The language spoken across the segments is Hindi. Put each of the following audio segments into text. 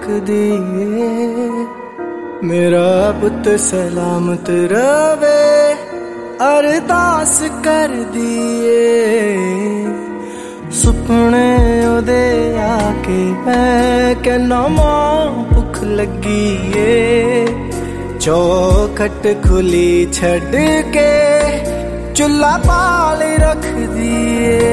तकदी ए मेरा पुत सलामत रवे अरदास कर दिए सुपने ओदे आके मैं कहना मां भुख लगी ए चौखट खुली छड़ के चुल्हा पाल रख दिए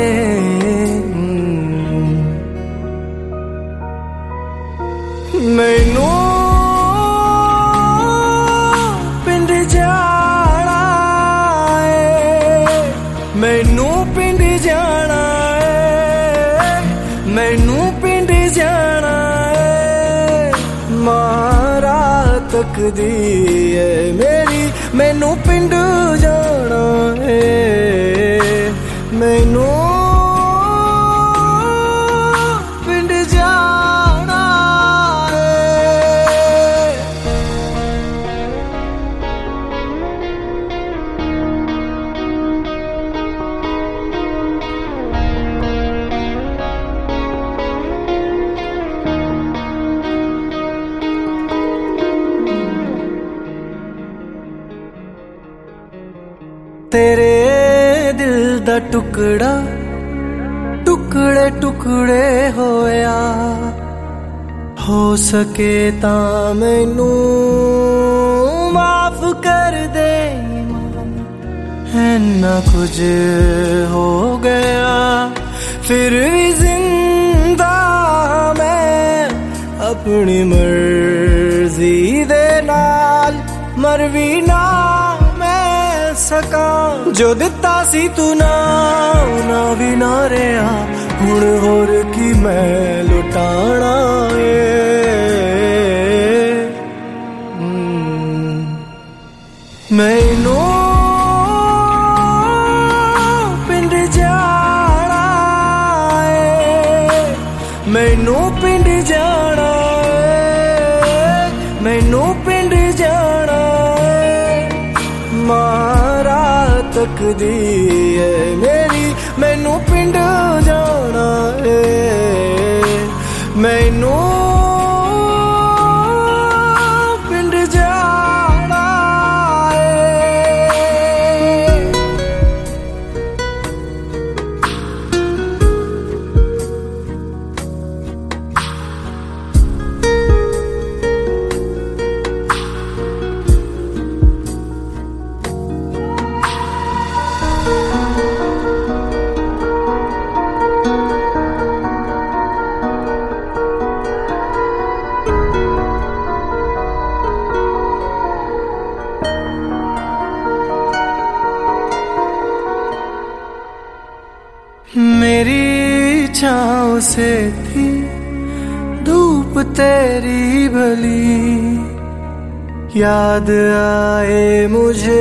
मैनू पिंड जाना है मैनू पिंड जाना है मैनू पिंड जाना है मारा तकदी है मेरी मैनू पिंड जाना है मैनू पिंड जाना तेरे दिल दा टुकड़ा टुकड़े टुकड़े होया हो सके तां मैनू माफ कर दे है ना कुछ हो गया फिर भी जिंदा मैं अपनी मर्जी दे नाल मर भी ना सका जो दिता सी तू ना भी ना रहा हुण होर की मैं लुटाना मैनू पिंड जाना है मैनू पिंड जाना है मैनू पिंड जाना मारा तकदी है मेरी मैनू पिंड जाना है मैनू पिंड जाना मेरी छाँव से थी धूप तेरी भली याद आए मुझे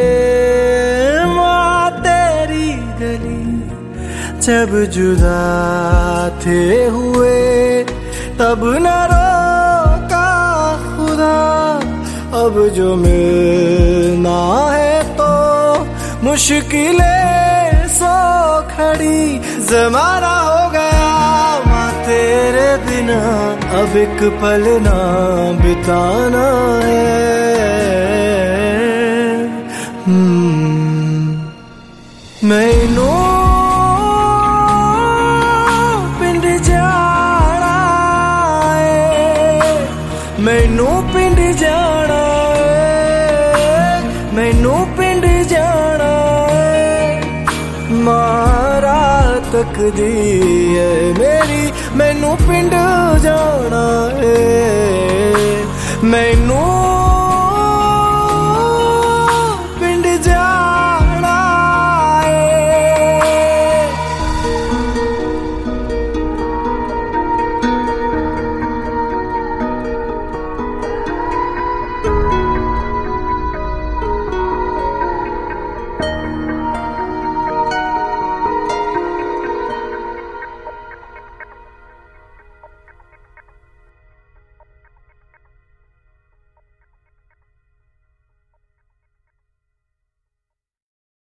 माँ तेरी गली जब जुदा थे हुए तब न रोका खुदा अब जो मिलना है तो मुश्किलें सो खड़ी ज़माना हो गया माँ तेरे बिना अब एक पल ना बिताना है मैनू पिंड जाना है मैनू पिंड जाना है मैनू पिंड जाना मारा तकदी है मेरी मैनू पिंड जाना है मैनू